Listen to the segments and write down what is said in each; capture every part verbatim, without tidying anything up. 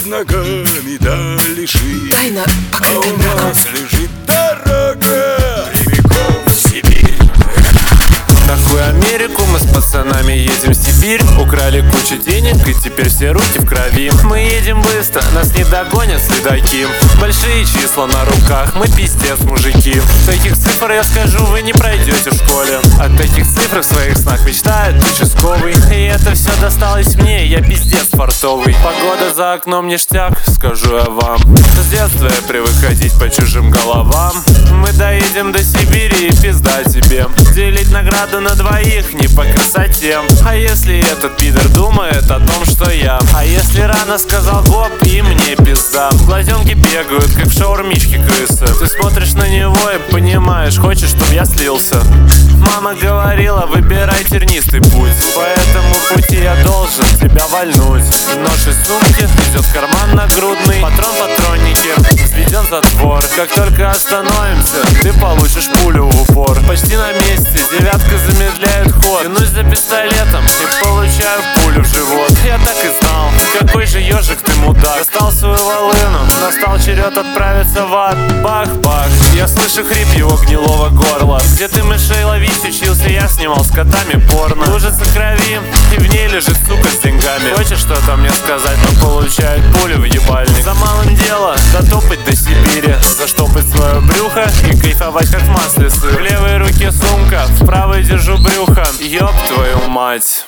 под ногами дальше. Тайна А покрыта у мраком. нас лежит дорога прямиком в Сибирь. В такую Америку мы с пацанами едем в Сибирь. Украли кучу денег и теперь все руки в крови. Мы едем быстро, нас не догонят следаки. Большие числа на руках, мы пиздец мужики. Таких цифр, я скажу, вы не пройдете в школе. От таких цифр в своих снах мечтает участковый. И это все досталось мне, я пиздец фартовый. Погода за окном ништяк, скажу я вам. С детства я привык ходить по чужим головам. Мы доедем до Сибири и пизда тебе. Делить награду на двоих не по красоте. А если этот пидор думает о том, что я? А если рано сказал гоп, и мне пизда. Глазенки бегают, как в шаурмичке крысы. Ты смотришь на него и понимаешь, хочешь, чтобы я слился. Мама говорила, выбирай тернистый путь. По этому пути я должен тебя вальнуть. Нож из сумки идет в карман нагрудный. Патрон в патроннике, взведен затвор. Как только остановимся, ты получишь пулю в упор. Почти на месте, девятка замедляет ход. Тянусь за пистолетом и получаю пулю в живот. Я так и знал, какой же ежик ты мудак. Достал свою волыну, настал черед отправиться в ад. Бах-бах, я слышу хрип его гнилого горла. Где ты мышей ловить учился, я снимал с котами порно. Лужица крови, и в ней лежит сука с деньгами. Хочешь что-то мне сказать, но получает пулю в ебальник. За малым дело, дотопать до Сибири. Заштопать свое брюхо и кайфовать как маслицы. В левой руке сумка, в правой держу брюхо. Ёб твою мать.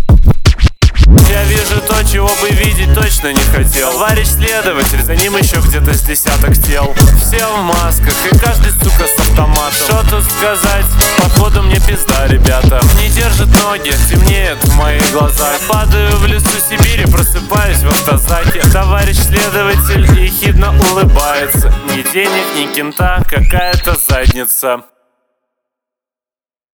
Я вижу то, чего бы видеть точно не хотел. Товарищ следователь, за ним еще где-то с десяток тел. Все в масках и каждый, сука, с автоматом. Что тут сказать? Походу мне пизда, ребята. Не держит ноги, темнеет в моих глазах. Падаю в лесу Сибири, просыпаюсь в автозаке. Товарищ следователь ехидно улыбается. Ни денег, ни кента, какая-то задница.